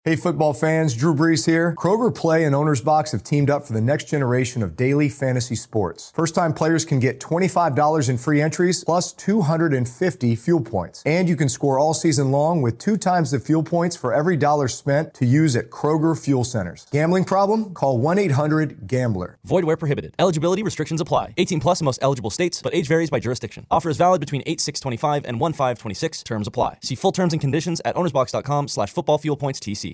Hey football fans, Drew Brees here. Kroger Play and Owner's Box have teamed up for the next generation of daily fantasy sports. First-time players can get $25 in free entries plus 250 fuel points. And you can score all season long with 2 times the fuel points for every dollar spent to use at Kroger Fuel Centers. Gambling problem? Call 1-800-GAMBLER. Void where prohibited. Eligibility restrictions apply. 18 plus in most eligible states, but age varies by jurisdiction. Offer is valid between 8/6/25 and 1/5/26. Terms apply. See full terms and conditions at ownersbox.com/footballfuelpoints-TC.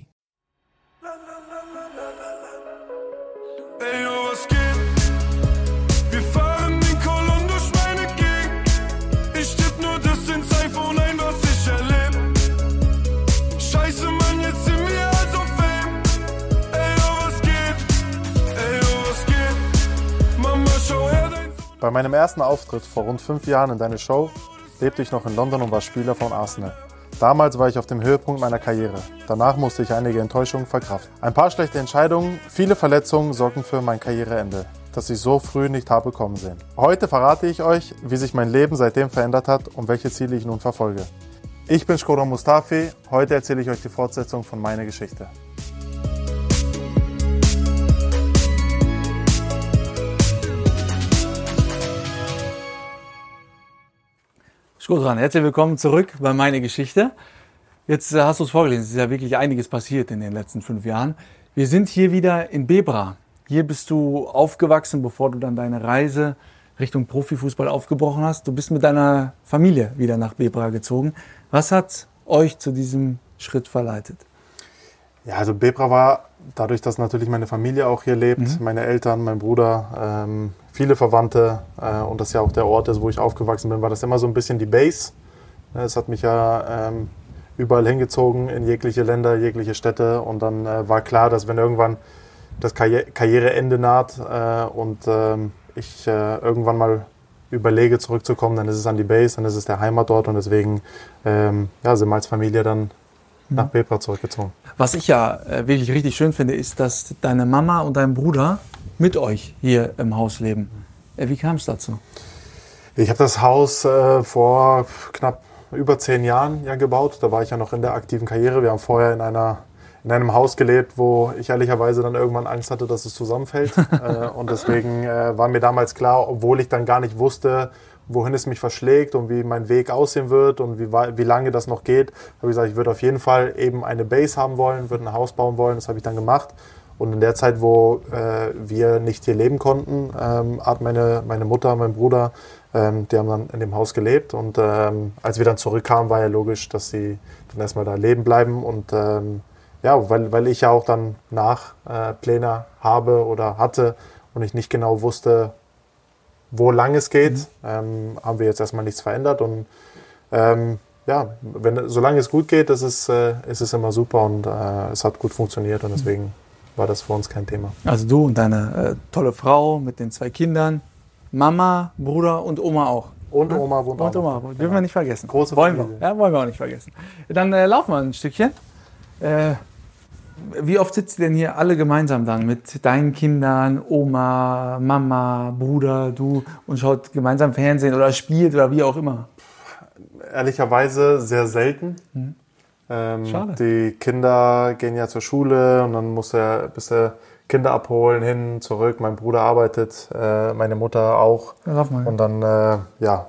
Bei meinem ersten Auftritt vor rund 5 Jahren in deiner Show lebte ich noch in London und war Spieler von Arsenal. Damals war ich auf dem Höhepunkt meiner Karriere. Danach musste ich einige Enttäuschungen verkraften. Ein paar schlechte Entscheidungen, viele Verletzungen sorgten für mein Karriereende, das ich so früh nicht habe kommen sehen. Heute verrate ich euch, wie sich mein Leben seitdem verändert hat und welche Ziele ich nun verfolge. Ich bin Shkodran Mustafi, heute erzähle ich euch die Fortsetzung von meiner Geschichte. Shkodran, herzlich willkommen zurück bei Meine Geschichte. Jetzt hast du es vorgelesen, es ist ja wirklich einiges passiert in den letzten 5 Jahren. Wir sind hier wieder in Bebra. Hier bist du aufgewachsen, bevor du dann deine Reise Richtung Profifußball aufgebrochen hast. Du bist mit deiner Familie wieder nach Bebra gezogen. Was hat euch zu diesem Schritt verleitet? Ja, also Bebra war, dadurch, dass natürlich meine Familie auch hier lebt, meine Eltern, mein Bruder, viele Verwandte und das ja auch der Ort ist, wo ich aufgewachsen bin, war das immer so ein bisschen die Base. Es hat mich ja überall hingezogen, in jegliche Länder, jegliche Städte, und dann war klar, dass wenn irgendwann das Karriereende naht und ich irgendwann mal überlege zurückzukommen, dann ist es an die Base, dann ist es der Heimatort, und deswegen sind wir als Familie dann nach Bebra zurückgezogen. Was ich ja wirklich richtig schön finde, ist, dass deine Mama und dein Bruder mit euch hier im Haus leben. Wie kam es dazu? Ich habe das Haus vor knapp über 10 Jahren gebaut. Da war ich ja noch in der aktiven Karriere. Wir haben vorher in einem Haus gelebt, wo ich ehrlicherweise dann irgendwann Angst hatte, dass es zusammenfällt. Und deswegen war mir damals klar, obwohl ich dann gar nicht wusste, wohin es mich verschlägt und wie mein Weg aussehen wird und wie lange das noch geht, habe ich gesagt, ich würde auf jeden Fall eben eine Base haben wollen, würde ein Haus bauen wollen. Das habe ich dann gemacht. Und in der Zeit, wo wir nicht hier leben konnten, hat meine Mutter, mein Bruder, die haben dann in dem Haus gelebt. Und als wir dann zurückkamen, war ja logisch, dass sie dann erstmal da leben bleiben. Und weil ich ja auch dann Pläne habe oder hatte und ich nicht genau wusste, wo lang es geht, haben wir jetzt erstmal nichts verändert. Und solange es gut geht, ist es immer super, und es hat gut funktioniert, und deswegen war das für uns kein Thema. Also du und deine tolle Frau mit den 2 Kindern, Mama, Bruder und Oma auch. Und Oma wohnt auch. Und Oma, dürfen wir nicht vergessen. Große wollen Familie. wir. Ja, wollen wir auch nicht vergessen. Dann laufen wir ein Stückchen. Wie oft sitzt ihr denn hier alle gemeinsam dann mit deinen Kindern, Oma, Mama, Bruder, du, und schaut gemeinsam Fernsehen oder spielt oder wie auch immer? Ehrlicherweise sehr selten. Schade. Die Kinder gehen ja zur Schule, und dann bist du Kinder abholen, hin, zurück. Mein Bruder arbeitet, meine Mutter auch. Ja, und dann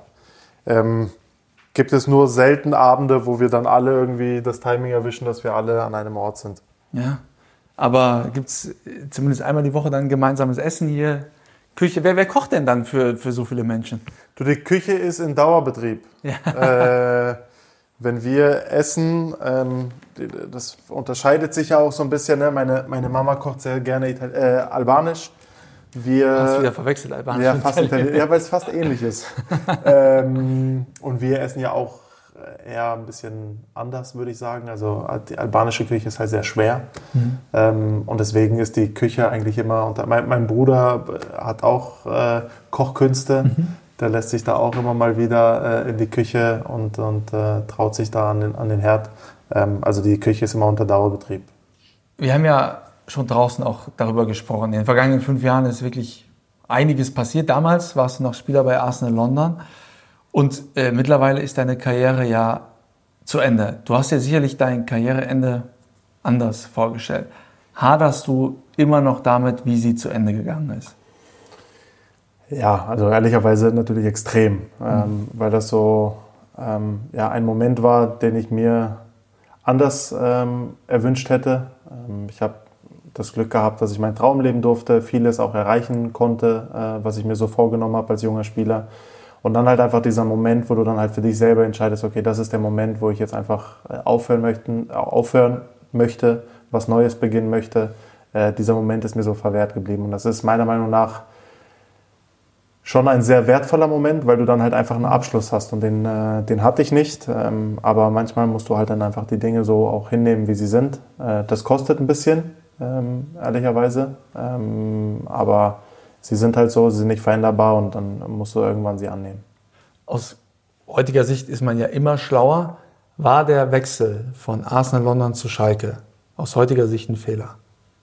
gibt es nur selten Abende, wo wir dann alle irgendwie das Timing erwischen, dass wir alle an einem Ort sind. Ja, aber gibt es zumindest einmal die Woche dann gemeinsames Essen hier? Küche, wer kocht denn dann für so viele Menschen? Du, die Küche ist in Dauerbetrieb. Ja. Wenn wir essen, das unterscheidet sich ja auch so ein bisschen. Ne? Meine Mama kocht sehr gerne albanisch. Hast du wieder verwechselt, albanisch? Ja, weil es fast ähnlich ist. Und wir essen ja auch eher ein bisschen anders, würde ich sagen. Also die albanische Küche ist halt sehr schwer. Und deswegen ist die Küche eigentlich immer unter... Mein Bruder hat auch Kochkünste. Der lässt sich da auch immer mal wieder in die Küche und traut sich da an den Herd. Also die Küche ist immer unter Dauerbetrieb. Wir haben ja schon draußen auch darüber gesprochen. In den vergangenen 5 Jahren ist wirklich einiges passiert. Damals warst du noch Spieler bei Arsenal London. Und mittlerweile ist deine Karriere ja zu Ende. Du hast ja sicherlich dein Karriereende anders vorgestellt. Haderst du immer noch damit, wie sie zu Ende gegangen ist? Ja, also ehrlicherweise natürlich extrem, weil das so ein Moment war, den ich mir anders erwünscht hätte. Ich habe das Glück gehabt, dass ich meinen Traum leben durfte, vieles auch erreichen konnte, was ich mir so vorgenommen habe als junger Spieler. Und dann halt einfach dieser Moment, wo du dann halt für dich selber entscheidest, okay, das ist der Moment, wo ich jetzt einfach aufhören möchte, was Neues beginnen möchte. Dieser Moment ist mir so verwehrt geblieben. Und das ist meiner Meinung nach schon ein sehr wertvoller Moment, weil du dann halt einfach einen Abschluss hast. Und den hatte ich nicht. Aber manchmal musst du halt dann einfach die Dinge so auch hinnehmen, wie sie sind. Das kostet ein bisschen, ehrlicherweise. Aber sie sind halt so, sie sind nicht veränderbar und dann musst du irgendwann sie annehmen. Aus heutiger Sicht ist man ja immer schlauer. War der Wechsel von Arsenal London zu Schalke aus heutiger Sicht ein Fehler?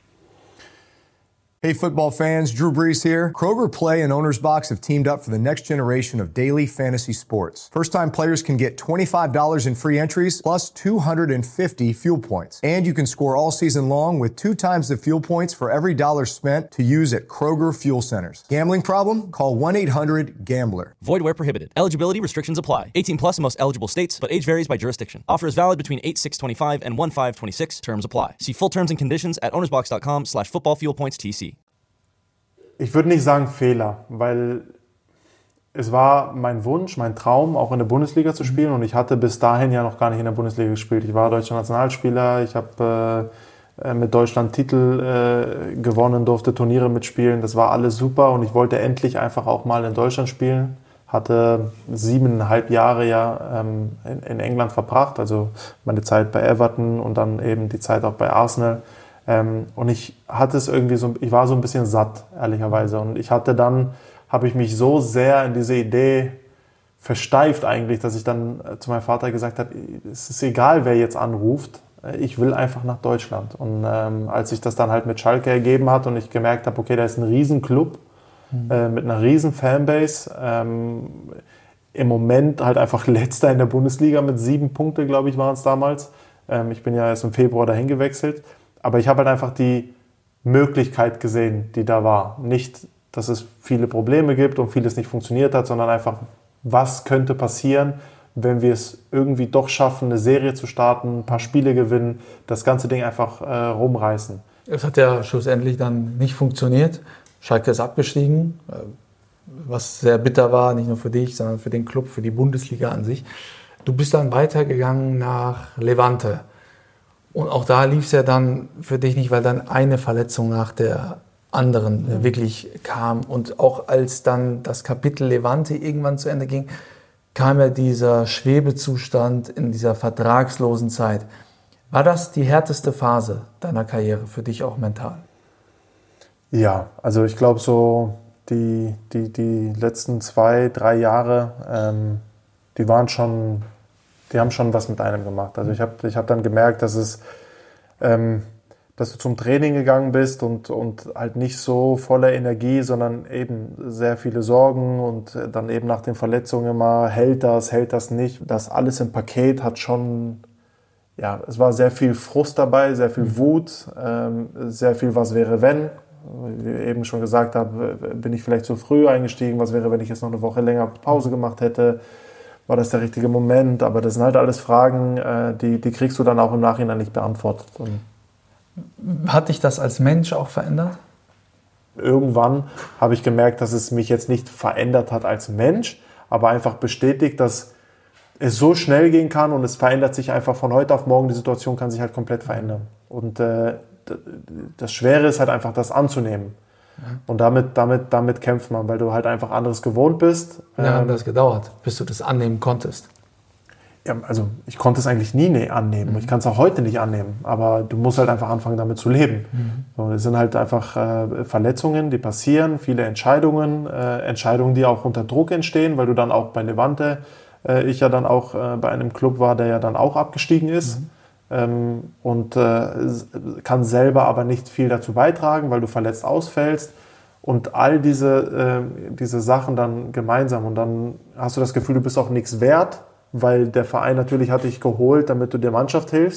Hey football fans, Drew Brees here. Kroger Play and Owner's Box have teamed up for the next generation of daily fantasy sports. First-time players can get $25 in free entries plus 250 fuel points. And you can score all season long with 2 times the fuel points for every dollar spent to use at Kroger Fuel Centers. Gambling problem? Call 1-800-GAMBLER. Void where prohibited. Eligibility restrictions apply. 18 plus in most eligible states, but age varies by jurisdiction. Offer is valid between 8/6/25 and 1/5/26. Terms apply. See full terms and conditions at ownersbox.com/footballfuelpoints.tc. Ich würde nicht sagen Fehler, weil es war mein Wunsch, mein Traum, auch in der Bundesliga zu spielen. Und ich hatte bis dahin ja noch gar nicht in der Bundesliga gespielt. Ich war deutscher Nationalspieler, ich habe mit Deutschland Titel gewonnen, durfte Turniere mitspielen. Das war alles super und ich wollte endlich einfach auch mal in Deutschland spielen. Hatte 7,5 Jahre ja in England verbracht, also meine Zeit bei Everton und dann eben die Zeit auch bei Arsenal. Und ich hatte es irgendwie so, ich war so ein bisschen satt, ehrlicherweise. Und habe ich mich so sehr in diese Idee versteift eigentlich, dass ich dann zu meinem Vater gesagt habe, es ist egal, wer jetzt anruft, ich will einfach nach Deutschland. Und als sich das dann halt mit Schalke ergeben hat und ich gemerkt habe, okay, da ist ein Riesenclub mit einer riesen Fanbase, im Moment halt einfach Letzter in der Bundesliga mit 7 Punkten, glaube ich, waren es damals. Ich bin ja erst im Februar dahin gewechselt. Aber ich habe halt einfach die Möglichkeit gesehen, die da war. Nicht, dass es viele Probleme gibt und vieles nicht funktioniert hat, sondern einfach, was könnte passieren, wenn wir es irgendwie doch schaffen, eine Serie zu starten, ein paar Spiele gewinnen, das ganze Ding einfach rumreißen. Es hat ja schlussendlich dann nicht funktioniert. Schalke ist abgestiegen, was sehr bitter war, nicht nur für dich, sondern für den Club, für die Bundesliga an sich. Du bist dann weitergegangen nach Levante. Und auch da lief es ja dann für dich nicht, weil dann eine Verletzung nach der anderen wirklich kam. Und auch als dann das Kapitel Levante irgendwann zu Ende ging, kam ja dieser Schwebezustand in dieser vertragslosen Zeit. War das die härteste Phase deiner Karriere für dich auch mental? Ja, also ich glaube so die letzten 2-3 Jahre, die haben schon was mit einem gemacht. Also ich hab dann gemerkt, dass du zum Training gegangen bist und halt nicht so voller Energie, sondern eben sehr viele Sorgen und dann eben nach den Verletzungen immer hält das nicht. Das alles im Paket hat schon, ja, es war sehr viel Frust dabei, sehr viel Wut, sehr viel was wäre wenn. Wie ich eben schon gesagt habe, bin ich vielleicht zu früh eingestiegen, was wäre, wenn ich jetzt noch eine Woche länger Pause gemacht hätte. War das der richtige Moment? Aber das sind halt alles Fragen, die kriegst du dann auch im Nachhinein nicht beantwortet. Und hat dich das als Mensch auch verändert? Irgendwann habe ich gemerkt, dass es mich jetzt nicht verändert hat als Mensch, aber einfach bestätigt, dass es so schnell gehen kann und es verändert sich einfach von heute auf morgen. Die Situation kann sich halt komplett verändern. Und das Schwere ist halt einfach, das anzunehmen. Und damit kämpft man, weil du halt einfach anderes gewohnt bist. Wie lange hat das gedauert, bis du das annehmen konntest? Ja, also ich konnte es eigentlich nie annehmen. Ich kann es auch heute nicht annehmen. Aber du musst halt einfach anfangen, damit zu leben. So, es sind halt einfach Verletzungen, die passieren, viele Entscheidungen, die auch unter Druck entstehen, weil du dann auch bei Levante, ich ja dann auch bei einem Club war, der ja dann auch abgestiegen ist. Und kann selber aber nicht viel dazu beitragen, weil du verletzt ausfällst und all diese Sachen dann gemeinsam und dann hast du das Gefühl, du bist auch nichts wert, weil der Verein natürlich hat dich geholt, damit du der Mannschaft hilfst.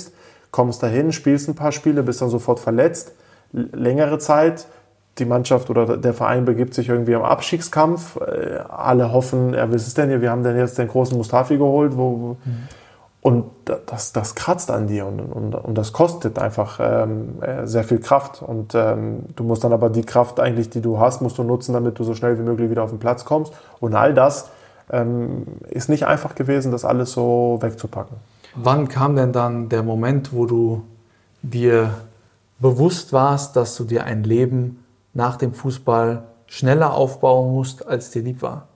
kommst dahin, spielst ein paar Spiele, bist dann sofort verletzt, längere Zeit. Die Mannschaft oder der Verein begibt sich irgendwie am Abstiegskampf. Alle hoffen, was ist denn hier? Wir haben denn jetzt den großen Mustafi geholt. Und das kratzt an dir und das kostet einfach sehr viel Kraft. Und du musst dann aber die Kraft eigentlich, die du hast, musst du nutzen, damit du so schnell wie möglich wieder auf den Platz kommst. Und all das ist nicht einfach gewesen, das alles so wegzupacken. Wann kam denn dann der Moment, wo du dir bewusst warst, dass du dir ein Leben nach dem Fußball schneller aufbauen musst, als dir lieb war?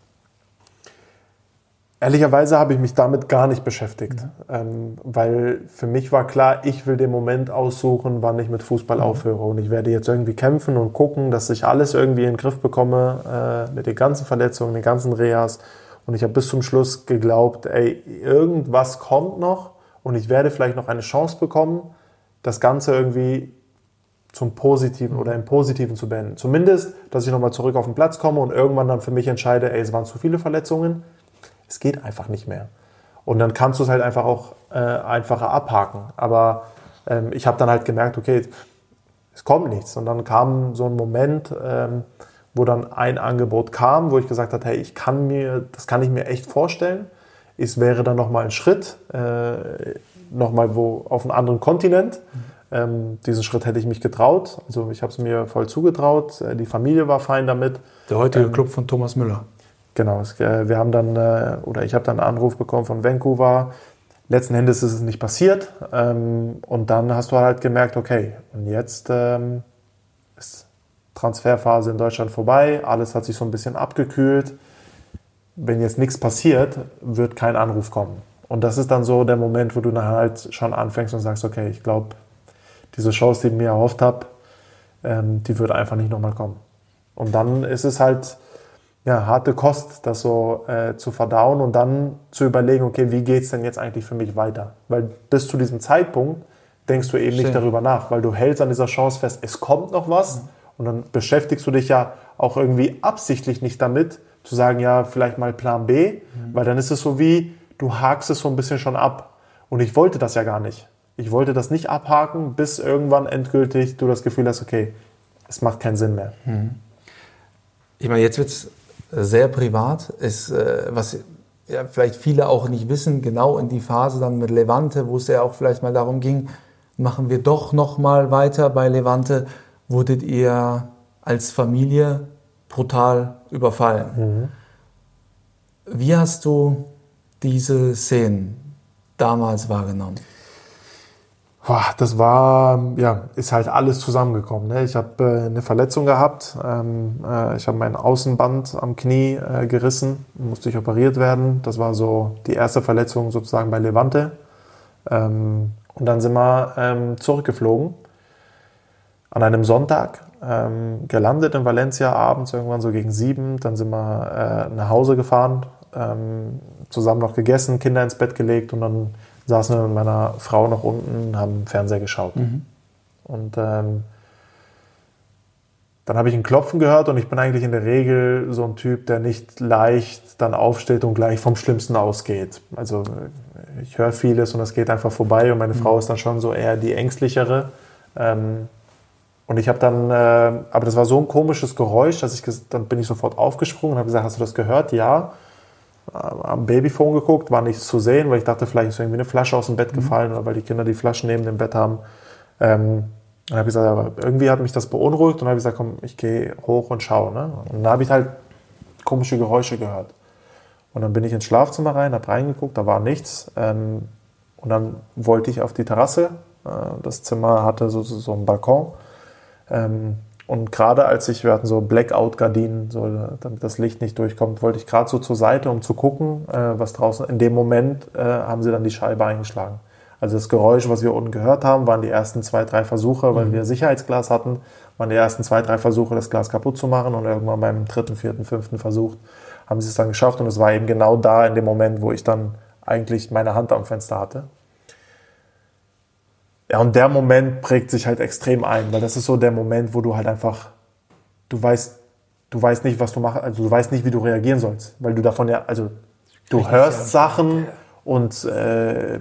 Ehrlicherweise habe ich mich damit gar nicht beschäftigt, weil für mich war klar, ich will den Moment aussuchen, wann ich mit Fußball aufhöre. Und ich werde jetzt irgendwie kämpfen und gucken, dass ich alles irgendwie in den Griff bekomme mit den ganzen Verletzungen, den ganzen Rehas. Und ich habe bis zum Schluss geglaubt, irgendwas kommt noch und ich werde vielleicht noch eine Chance bekommen, das Ganze irgendwie zum Positiven oder im Positiven zu beenden. Zumindest, dass ich nochmal zurück auf den Platz komme und irgendwann dann für mich entscheide, es waren zu viele Verletzungen. Es geht einfach nicht mehr. Und dann kannst du es halt einfach auch einfacher abhaken. Aber ich habe dann halt gemerkt, okay, es kommt nichts. Und dann kam so ein Moment, wo dann ein Angebot kam, wo ich gesagt habe, hey, das kann ich mir echt vorstellen. Es wäre dann nochmal ein Schritt, nochmal auf einen anderen Kontinent. Diesen Schritt hätte ich mich getraut. Also ich habe es mir voll zugetraut. Die Familie war fein damit. Der heutige Club von Thomas Müller. Genau, wir haben dann, ich habe dann einen Anruf bekommen von Vancouver. Letzten Endes ist es nicht passiert. Und dann hast du halt gemerkt, okay, und jetzt ist Transferphase in Deutschland vorbei. Alles hat sich so ein bisschen abgekühlt. Wenn jetzt nichts passiert, wird kein Anruf kommen. Und das ist dann so der Moment, wo du dann halt schon anfängst und sagst, okay, ich glaube, diese Chance, die ich mir erhofft habe, die wird einfach nicht nochmal kommen. Und dann ist es halt harte Kost, das so zu verdauen und dann zu überlegen, okay, wie geht es denn jetzt eigentlich für mich weiter? Weil bis zu diesem Zeitpunkt denkst du eben nicht darüber nach, weil du hältst an dieser Chance fest, es kommt noch was und dann beschäftigst du dich ja auch irgendwie absichtlich nicht damit, zu sagen, ja, vielleicht mal Plan B, weil dann ist es so wie, du hakst es so ein bisschen schon ab. Und ich wollte das ja gar nicht. Ich wollte das nicht abhaken, bis irgendwann endgültig du das Gefühl hast, okay, es macht keinen Sinn mehr. Ich meine, jetzt wird es sehr privat, was vielleicht viele auch nicht wissen, genau in die Phase dann mit Levante, wo es ja auch vielleicht mal darum ging, machen wir doch noch mal weiter bei Levante, wurdet ihr als Familie brutal überfallen. Wie hast du diese Szenen damals wahrgenommen? Das war, ist halt alles zusammengekommen. Ne? Ich habe eine Verletzung gehabt. Ich habe mein Außenband am Knie gerissen, musste ich operiert werden. Das war so die erste Verletzung sozusagen bei Levante. Und dann sind wir zurückgeflogen an einem Sonntag, gelandet in Valencia abends, irgendwann so gegen 7. Dann sind wir nach Hause gefahren, zusammen noch gegessen, Kinder ins Bett gelegt und dann saßen wir mit meiner Frau noch unten, haben Fernseher geschaut. Und dann habe ich ein Klopfen gehört und ich bin eigentlich in der Regel so ein Typ, der nicht leicht dann aufsteht und gleich vom Schlimmsten ausgeht. Also ich höre vieles und es geht einfach vorbei und meine Frau ist dann schon so eher die Ängstlichere. Und ich habe dann, aber das war so ein komisches Geräusch, dann bin ich sofort aufgesprungen und habe gesagt, hast du das gehört? Ja. Am Babyphone geguckt, war nichts zu sehen, weil ich dachte, vielleicht ist irgendwie eine Flasche aus dem Bett gefallen oder weil die Kinder die Flaschen neben dem Bett haben. Dann habe ich gesagt, aber irgendwie hat mich das beunruhigt und habe gesagt, komm, ich gehe hoch und schaue. Ne? Und dann habe ich halt komische Geräusche gehört. Und dann bin ich ins Schlafzimmer rein, habe reingeguckt, da war nichts. Und dann wollte ich auf die Terrasse. Das Zimmer hatte so einen Balkon. Und gerade wir hatten so Blackout-Gardinen, so, damit das Licht nicht durchkommt, wollte ich gerade so zur Seite, um zu gucken, was draußen. In dem Moment haben sie dann die Scheibe eingeschlagen. Also das Geräusch, was wir unten gehört haben, waren die ersten 2, 3 Versuche, weil wir Sicherheitsglas hatten, waren die ersten 2, 3 Versuche, das Glas kaputt zu machen. Und irgendwann beim 3., 4., 5. Versuch haben sie es dann geschafft. Und es war eben genau da in dem Moment, wo ich dann eigentlich meine Hand am Fenster hatte. Ja, und der Moment prägt sich halt extrem ein, weil das ist so der Moment, wo du halt einfach, du weißt nicht, was du machst, also du weißt nicht, wie du reagieren sollst, weil du davon du hörst Sachen und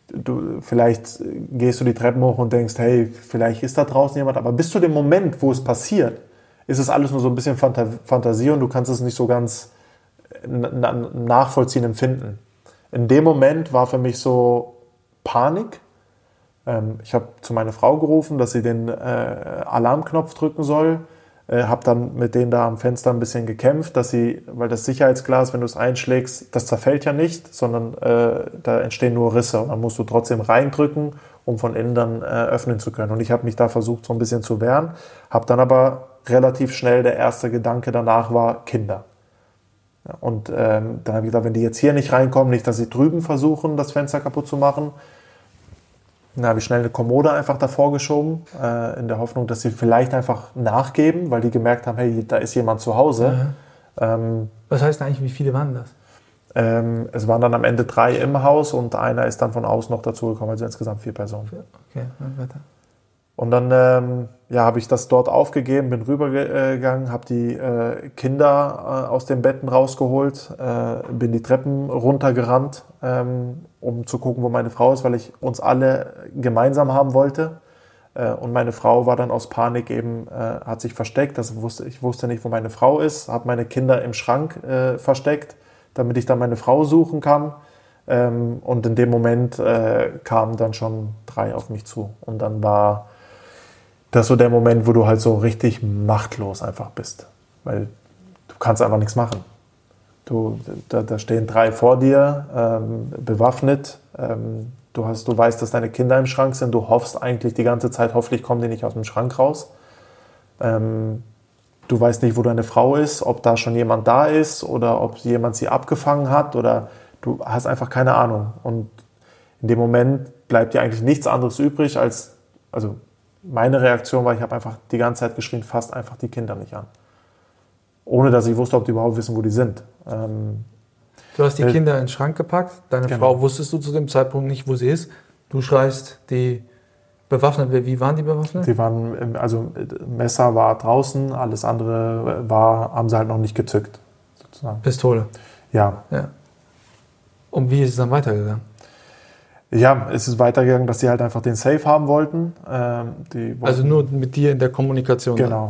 vielleicht gehst du die Treppen hoch und denkst, hey, vielleicht ist da draußen jemand. Aber bis zu dem Moment, wo es passiert, ist es alles nur so ein bisschen Fantasie und du kannst es nicht so ganz nachvollziehen, empfinden. In dem Moment war für mich so Panik. Ich habe zu meiner Frau gerufen, dass sie den Alarmknopf drücken soll. Habe dann mit denen da am Fenster ein bisschen gekämpft, weil das Sicherheitsglas, wenn du es einschlägst, das zerfällt ja nicht, sondern da entstehen nur Risse und dann musst du trotzdem reindrücken, um von innen dann öffnen zu können. Und ich habe mich da versucht, so ein bisschen zu wehren, habe dann aber relativ schnell, der erste Gedanke danach war, Kinder. Ja, und dann habe ich gedacht, wenn die jetzt hier nicht reinkommen, nicht, dass sie drüben versuchen, das Fenster kaputt zu machen. Dann habe ich schnell eine Kommode einfach davor geschoben, in der Hoffnung, dass sie vielleicht einfach nachgeben, weil die gemerkt haben, hey, da ist jemand zu Hause. Ja. Was heißt eigentlich, wie viele waren das? Es waren dann am Ende 3 im Haus und einer ist dann von außen noch dazugekommen, also insgesamt 4 Personen. Okay, weiter. Und dann habe ich das dort aufgegeben, bin rübergegangen, habe die Kinder aus den Betten rausgeholt, bin die Treppen runtergerannt, um zu gucken, wo meine Frau ist, weil ich uns alle gemeinsam haben wollte. Und meine Frau war dann aus Panik eben, hat sich versteckt. Ich wusste nicht, wo meine Frau ist, habe meine Kinder im Schrank versteckt, damit ich dann meine Frau suchen kann. Und in dem Moment kamen dann schon 3 auf mich zu. Und dann war das so der Moment, wo du halt so richtig machtlos einfach bist. Weil du kannst einfach nichts machen. Da stehen 3 vor dir, bewaffnet. Du weißt, dass deine Kinder im Schrank sind. Du hoffst eigentlich die ganze Zeit, hoffentlich kommen die nicht aus dem Schrank raus. Du weißt nicht, wo deine Frau ist, ob da schon jemand da ist oder ob jemand sie abgefangen hat. Oder du hast einfach keine Ahnung. Und in dem Moment bleibt dir eigentlich nichts anderes übrig also meine Reaktion war, ich habe einfach die ganze Zeit geschrien, fasst einfach die Kinder nicht an. Ohne dass ich wusste, ob die überhaupt wissen, wo die sind. Du hast die Kinder in den Schrank gepackt, deine Frau wusstest du zu dem Zeitpunkt nicht, wo sie ist. Du schreist die bewaffnet. Wie waren die bewaffnet? Die waren, also Messer war draußen, alles andere haben sie halt noch nicht gezückt. Sozusagen. Pistole? Ja. Und wie ist es dann weitergegangen? Ja, es ist weitergegangen, dass sie halt einfach den Safe haben wollten. Also nur mit dir in der Kommunikation? Genau.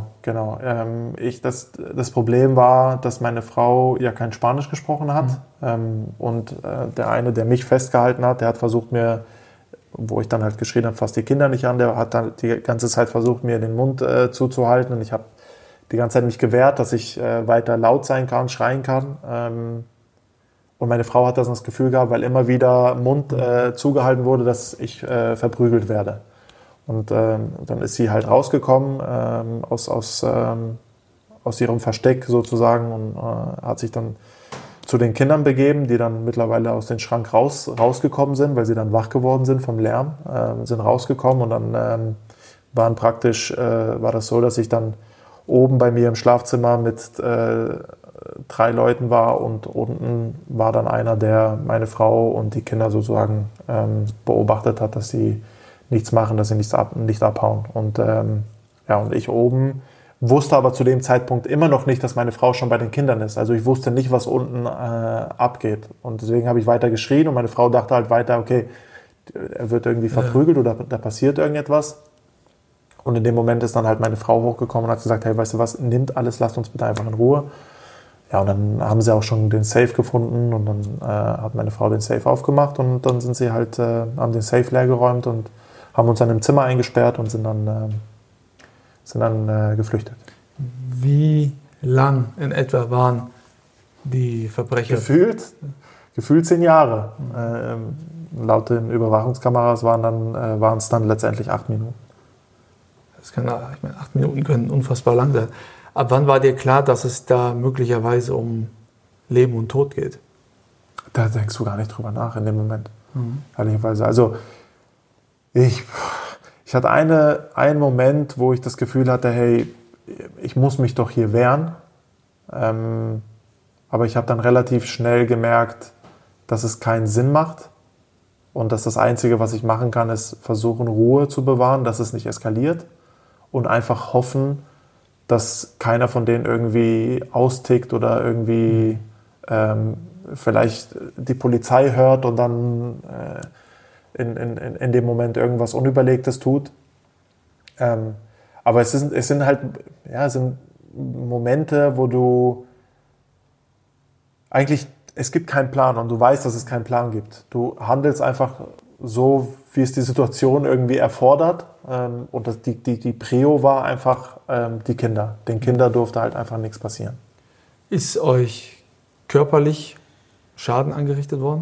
Das Problem war, dass meine Frau ja kein Spanisch gesprochen hat. Und der eine, der mich festgehalten hat, der hat versucht mir, wo ich dann halt geschrien habe, fasst die Kinder nicht an, der hat dann die ganze Zeit versucht, mir den Mund zuzuhalten. Und ich habe die ganze Zeit mich gewehrt, dass ich weiter laut sein kann, schreien kann. Und meine Frau hat das Gefühl gehabt, weil immer wieder Mund zugehalten wurde, dass ich verprügelt werde. Und dann ist sie halt rausgekommen aus ihrem Versteck sozusagen und hat sich dann zu den Kindern begeben, die dann mittlerweile aus dem Schrank rausgekommen sind, weil sie dann wach geworden sind vom Lärm, sind rausgekommen und dann war das so, dass ich dann oben bei mir im Schlafzimmer mit 3 Leuten war und unten war dann einer, der meine Frau und die Kinder sozusagen beobachtet hat, dass sie nichts machen, dass sie nicht abhauen. Und ich oben wusste aber zu dem Zeitpunkt immer noch nicht, dass meine Frau schon bei den Kindern ist. Also ich wusste nicht, was unten abgeht. Und deswegen habe ich weiter geschrien und meine Frau dachte halt weiter, okay, er wird irgendwie verprügelt oder da passiert irgendetwas. Und in dem Moment ist dann halt meine Frau hochgekommen und hat gesagt, hey, weißt du was, nimmt alles, lasst uns bitte einfach in Ruhe. Ja, und dann haben sie auch schon den Safe gefunden und dann hat meine Frau den Safe aufgemacht und dann sind sie halt, haben den Safe leer geräumt und haben uns dann im Zimmer eingesperrt und sind dann geflüchtet. Wie lang in etwa waren die Verbrecher? Gefühlt 10 Jahre. Laut den Überwachungskameras waren es dann letztendlich 8 Minuten. 8 Minuten können unfassbar lang sein. Ab wann war dir klar, dass es da möglicherweise um Leben und Tod geht? Da denkst du gar nicht drüber nach in dem Moment. Ehrlicherweise. Also ich hatte einen Moment, wo ich das Gefühl hatte, hey, ich muss mich doch hier wehren. Aber ich habe dann relativ schnell gemerkt, dass es keinen Sinn macht und dass das Einzige, was ich machen kann, ist versuchen, Ruhe zu bewahren, dass es nicht eskaliert und einfach hoffen, dass keiner von denen irgendwie austickt oder irgendwie vielleicht die Polizei hört und dann in dem Moment irgendwas Unüberlegtes tut. Aber es sind halt, ja, es sind Momente, wo du eigentlich, es gibt keinen Plan und du weißt, dass es keinen Plan gibt. Du handelst einfach so, wie es die Situation irgendwie erfordert. Und die Prio war einfach die Kinder. Den Kindern durfte halt einfach nichts passieren. Ist euch körperlich Schaden angerichtet worden?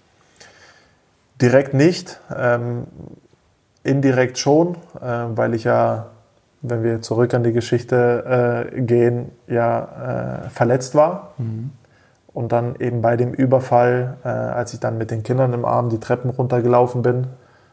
Direkt nicht, indirekt schon, weil ich ja, wenn wir zurück an die Geschichte gehen, ja verletzt war. Und dann eben bei dem Überfall, als ich dann mit den Kindern im Arm die Treppen runtergelaufen bin,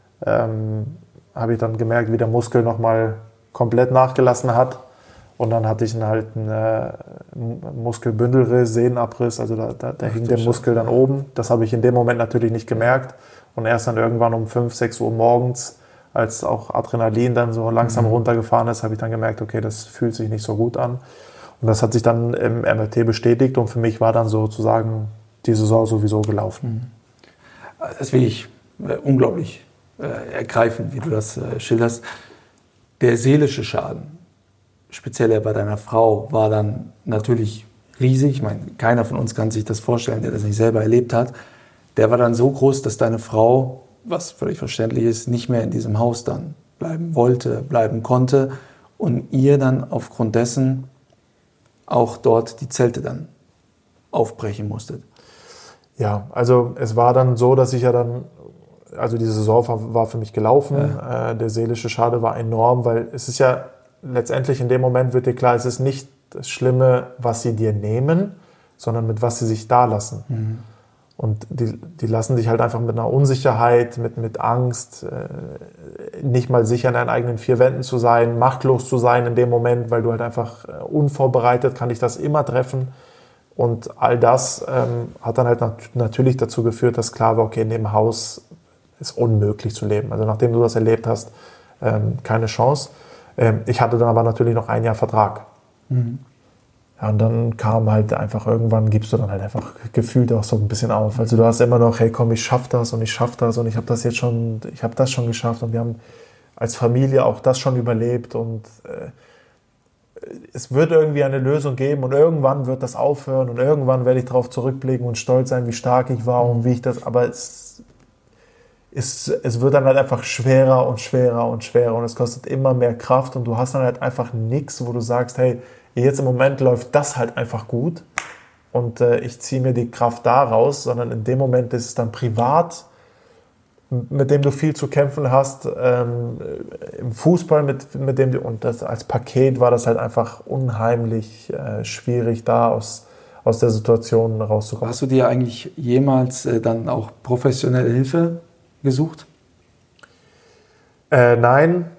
habe ich dann gemerkt, wie der Muskel nochmal komplett nachgelassen hat. Und dann hatte ich halt einen Muskelbündelriss, Sehnenabriss, also da hing der Muskel dann oben. Das habe ich in dem Moment natürlich nicht gemerkt. Und erst dann irgendwann um 5, 6 Uhr morgens, als auch Adrenalin dann so langsam runtergefahren ist, habe ich dann gemerkt, okay, das fühlt sich nicht so gut an. Und das hat sich dann im MRT bestätigt und für mich war dann sozusagen die Saison sowieso gelaufen. Das ist wirklich unglaublich ergreifend, wie du das schilderst. Der seelische Schaden, speziell bei deiner Frau, war dann natürlich riesig. Ich meine, keiner von uns kann sich das vorstellen, der das nicht selber erlebt hat. Der war dann so groß, dass deine Frau, was völlig verständlich ist, nicht mehr in diesem Haus dann bleiben wollte, bleiben konnte und ihr dann aufgrund dessen auch dort die Zelte dann aufbrechen musstet. Ja, also es war dann so, dass ich ja dann, also die Saison war für mich gelaufen. Ja. Der seelische Schade war enorm, weil es ist ja letztendlich in dem Moment wird dir klar, es ist nicht das Schlimme, was sie dir nehmen, sondern mit was sie sich da lassen. Und die lassen dich halt einfach mit einer Unsicherheit, mit Angst, nicht mal sicher in deinen eigenen 4 Wänden zu sein, machtlos zu sein in dem Moment, weil du halt einfach unvorbereitet, kann dich das immer treffen. Und all das hat dann halt natürlich dazu geführt, dass klar war, okay, in dem Haus ist unmöglich zu leben. Also nachdem du das erlebt hast, keine Chance. Ich hatte dann aber natürlich noch 1 Jahr Vertrag. Ja, und dann kam halt einfach irgendwann, gibst du dann halt einfach gefühlt auch so ein bisschen auf. Also du hast immer noch, hey komm, ich schaff das und ich habe das schon geschafft und wir haben als Familie auch das schon überlebt und es wird irgendwie eine Lösung geben und irgendwann wird das aufhören und irgendwann werde ich darauf zurückblicken und stolz sein, wie stark ich war und wie ich das, aber es wird dann halt einfach schwerer und schwerer und schwerer und es kostet immer mehr Kraft und du hast dann halt einfach nichts, wo du sagst, hey, jetzt im Moment läuft das halt einfach gut und ich ziehe mir die Kraft da raus, sondern in dem Moment ist es dann privat, mit dem du viel zu kämpfen hast, im Fußball, mit dem du, und das als Paket war das halt einfach unheimlich schwierig, da aus der Situation rauszukommen. Hast du dir eigentlich jemals dann auch professionelle Hilfe gesucht? Nein,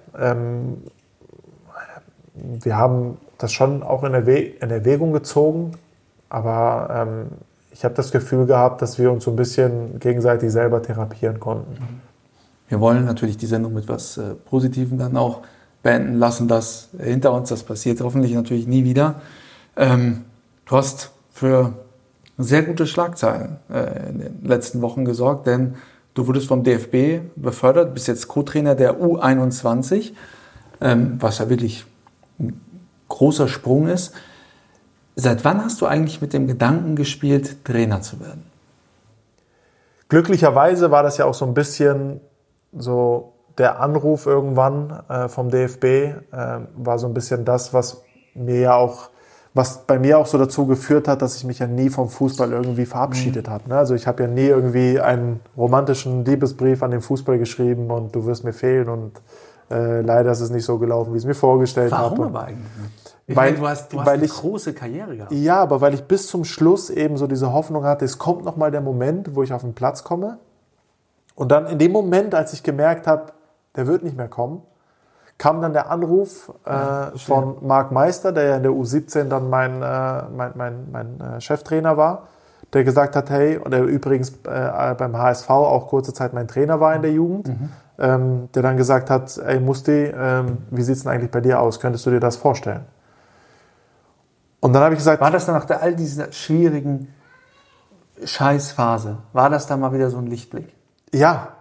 wir haben das schon auch in Erwägung gezogen, aber ich habe das Gefühl gehabt, dass wir uns so ein bisschen gegenseitig selber therapieren konnten. Wir wollen natürlich die Sendung mit was Positivem dann auch beenden, lassen das hinter uns, das passiert hoffentlich natürlich nie wieder. Du hast für sehr gute Schlagzeilen in den letzten Wochen gesorgt, denn du wurdest vom DFB befördert, bist jetzt Co-Trainer der U21, was ja wirklich ein großer Sprung ist. Seit wann hast du eigentlich mit dem Gedanken gespielt, Trainer zu werden? Glücklicherweise war das ja auch so ein bisschen so der Anruf irgendwann vom DFB, war so ein bisschen das, was bei mir auch so dazu geführt hat, dass ich mich ja nie vom Fußball irgendwie verabschiedet habe. Ne? Also ich habe ja nie irgendwie einen romantischen Liebesbrief an den Fußball geschrieben und du wirst mir fehlen und leider ist es nicht so gelaufen, wie ich es mir vorgestellt habe. Warum aber eigentlich? Du hast eine große Karriere gehabt. Ja, aber weil ich bis zum Schluss eben so diese Hoffnung hatte, es kommt nochmal der Moment, wo ich auf den Platz komme. Und dann in dem Moment, als ich gemerkt habe, der wird nicht mehr kommen, kam dann der Anruf von Marc Meister, der ja in der U17 dann mein Cheftrainer war, der gesagt hat, hey, und der übrigens beim HSV auch kurze Zeit mein Trainer war in der Jugend, der dann gesagt hat, ey Musti, wie sieht es denn eigentlich bei dir aus? Könntest du dir das vorstellen? Und dann habe ich gesagt... War das dann nach all dieser schwierigen Scheißphase, war das dann mal wieder so ein Lichtblick? Ja,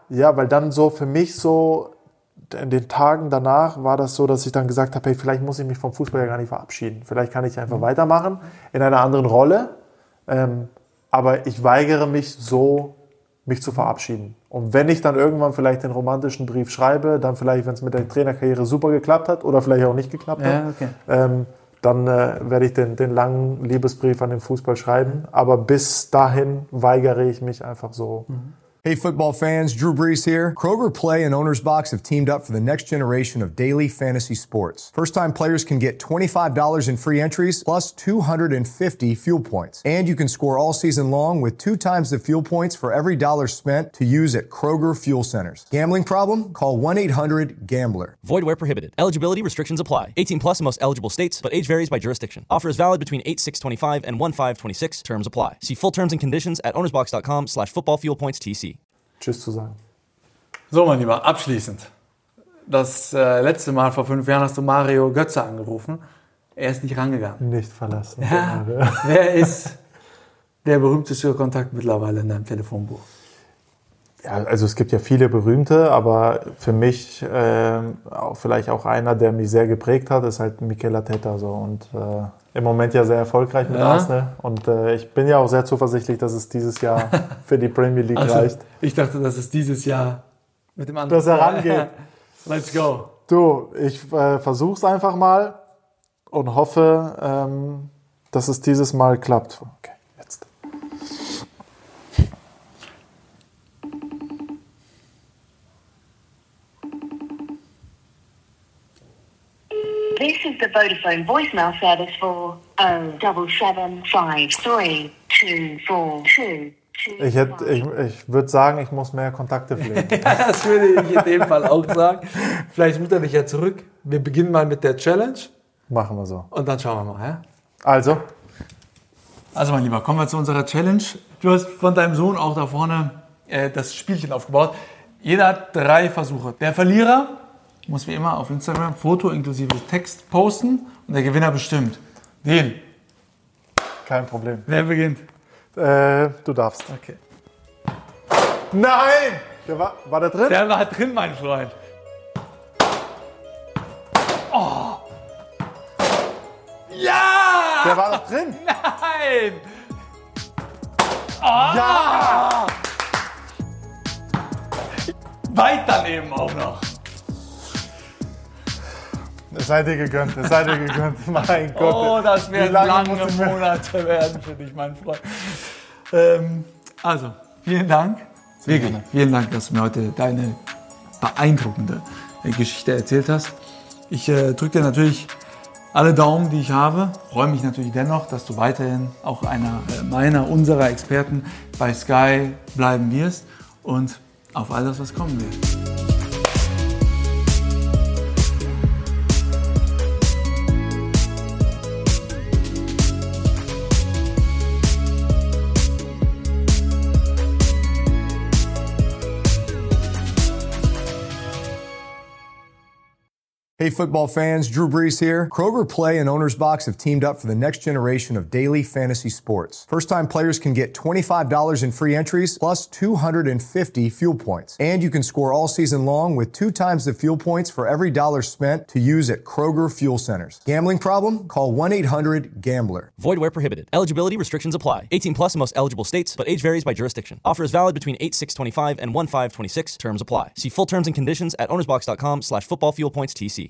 Ja, weil dann so für mich so in den Tagen danach war das so, dass ich dann gesagt habe, hey, vielleicht muss ich mich vom Fußball ja gar nicht verabschieden. Vielleicht kann ich einfach weitermachen in einer anderen Rolle. Aber ich weigere mich so, mich zu verabschieden. Und wenn ich dann irgendwann vielleicht den romantischen Brief schreibe, dann vielleicht, wenn es mit der Trainerkarriere super geklappt hat oder vielleicht auch nicht geklappt hat, okay. Dann werde ich den langen Liebesbrief an den Fußball schreiben. Aber bis dahin weigere ich mich einfach so. Hey football fans, Drew Brees here. Kroger Play and Owner's Box have teamed up for the next generation of daily fantasy sports. First-time players can get $25 in free entries plus 250 fuel points. And you can score all season long with 2 times the fuel points for every dollar spent to use at Kroger Fuel Centers. Gambling problem? Call 1-800-GAMBLER. Void where prohibited. Eligibility restrictions apply. 18 plus in most eligible states, but age varies by jurisdiction. Offer is valid between 8/6/25 and 1/5/26. Terms apply. See full terms and conditions at ownersbox.com/footballfuelpoints.tc. Tschüss zu sagen. So, mein Lieber, abschließend. Das letzte Mal vor 5 Jahren hast du Mario Götze angerufen. Er ist nicht rangegangen. Nicht verlassen. Ja. Wer ist der berühmteste Kontakt mittlerweile in deinem Telefonbuch? Ja, also es gibt ja viele berühmte, aber für mich vielleicht auch einer, der mich sehr geprägt hat, ist halt Mikel Arteta so und im Moment ja sehr erfolgreich mit Arsenal und ich bin ja auch sehr zuversichtlich, dass es dieses Jahr für die Premier League reicht. Ich dachte, dass es dieses Jahr mit dem anderen... Dass er rangeht. Let's go. Du, ich versuch's einfach mal und hoffe, dass es dieses Mal klappt. Okay, jetzt. This is the Vodafone voicemail service for 077532422. Ich würde sagen, ich muss mehr Kontakte pflegen. Das würde ich in dem Fall auch sagen. Vielleicht ruft er dich ja zurück. Wir beginnen mal mit der Challenge. Machen wir so. Und dann schauen wir mal. Ja? Also, mein Lieber, kommen wir zu unserer Challenge. Du hast von deinem Sohn auch da vorne das Spielchen aufgebaut. Jeder hat 3 Versuche. Der Verlierer muss wie immer auf Instagram Foto inklusive Text posten und der Gewinner bestimmt. Deal. kein Problem. Wer beginnt? Du darfst. Okay. Nein! War der drin? Der war drin, mein Freund. Oh! Ja! Der war doch drin. Nein! Oh! Ja! Weit daneben auch noch. Es sei dir gegönnt, es sei dir gegönnt. Mein Gott. Oh, das Wie werden lange lange musst du mir- Monate werden für dich, mein Freund. Also, vielen Dank. Wirklich, vielen Dank, dass du mir heute deine beeindruckende Geschichte erzählt hast. Ich drücke dir natürlich alle Daumen, die ich habe. Freue mich natürlich dennoch, dass du weiterhin auch einer unserer Experten bei Sky bleiben wirst und auf all das, was kommen wird. Hey football fans, Drew Brees here. Kroger Play and Owner's Box have teamed up for the next generation of daily fantasy sports. First-time players can get $25 in free entries plus 250 fuel points. And you can score all season long with 2 times the fuel points for every dollar spent to use at Kroger Fuel Centers. Gambling problem? Call 1-800-GAMBLER. Void where prohibited. Eligibility restrictions apply. 18 plus in most eligible states, but age varies by jurisdiction. Offer is valid between 8/6/25 and 1/5/26. Terms apply. See full terms and conditions at ownersbox.com/footballfuelpoints.tc.